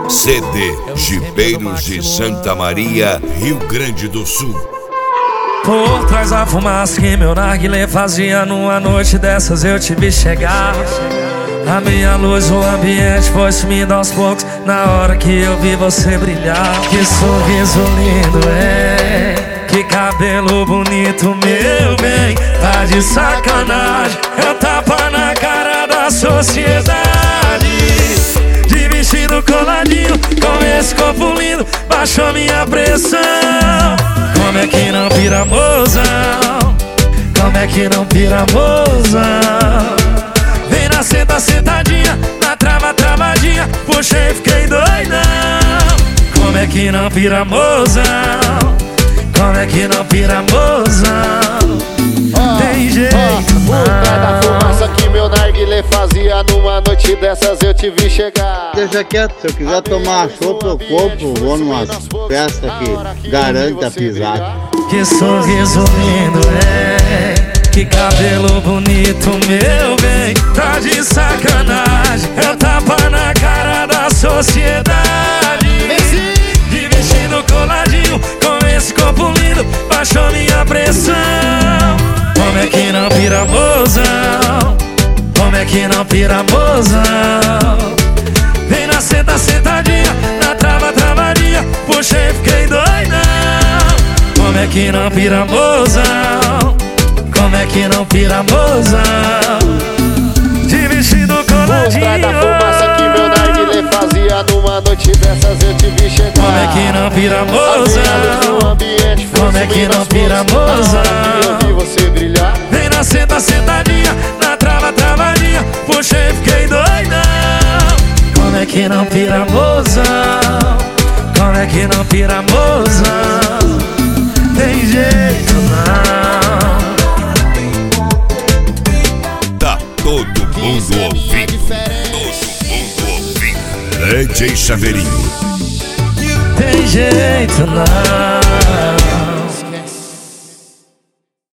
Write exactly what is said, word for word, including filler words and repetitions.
C D Jipeiros de Santa Maria, Rio Grande do Sul. Por trás da fumaça que meu narguilé fazia, numa noite dessas eu te vi chegar. A minha luz, o ambiente foi sumindo aos poucos, na hora que eu vi você brilhar. Que sorriso lindo, é, que cabelo bonito, meu bem. Tá de sacanagem, é um tapa na cara da sociedade. De vestido coladinho, com esse corpo lindo, baixou minha pressão. Como é que não pira, mozão? Como é que não pira, mozão? Vem na senta, sentadinha, na trava, travadinha, puxei, fiquei doidão. Como é que não pira, mozão? Como é que não pira, mozão? Tem jeito oh, oh, cada fumaça que meu narguilé fazia, numa noite dessas eu te vi chegar. Deixa quieto, se eu quiser tomar chopp eu compro, vou numa festa que garante a pisada. Que sorriso lindo, é, que cabelo bonito, meu bem. Tá de sacanagem, é um tapa na cara da sociedade. De vestido coladinho, com esse corpo lindo, baixou minha pressão. Como é que não pira, mozão? Como é que não pira, mozão? Vem na senta, sentadinha, na trava, travadinha, puxei, fiquei doidão. Como é que não pira, mozão? Como é que não pira, mozão? De vestido coladinho. Por trás da fumaça que meu narguilé fazia, numa noite dessas eu te vi chegar. Como é que não pira, mozão? Como é que não pira, mozão? Eu vi você brilhar. Vem na senta, sentadinha, na trava, travadinha, puxei, fiquei doidão. Como é que não pira, mozão? Como é que não pira, mozão? Tem jeito não. Tá todo mundo ouvindo, todo mundo ouvindo. D J Chaveirinho. Tem jeito não.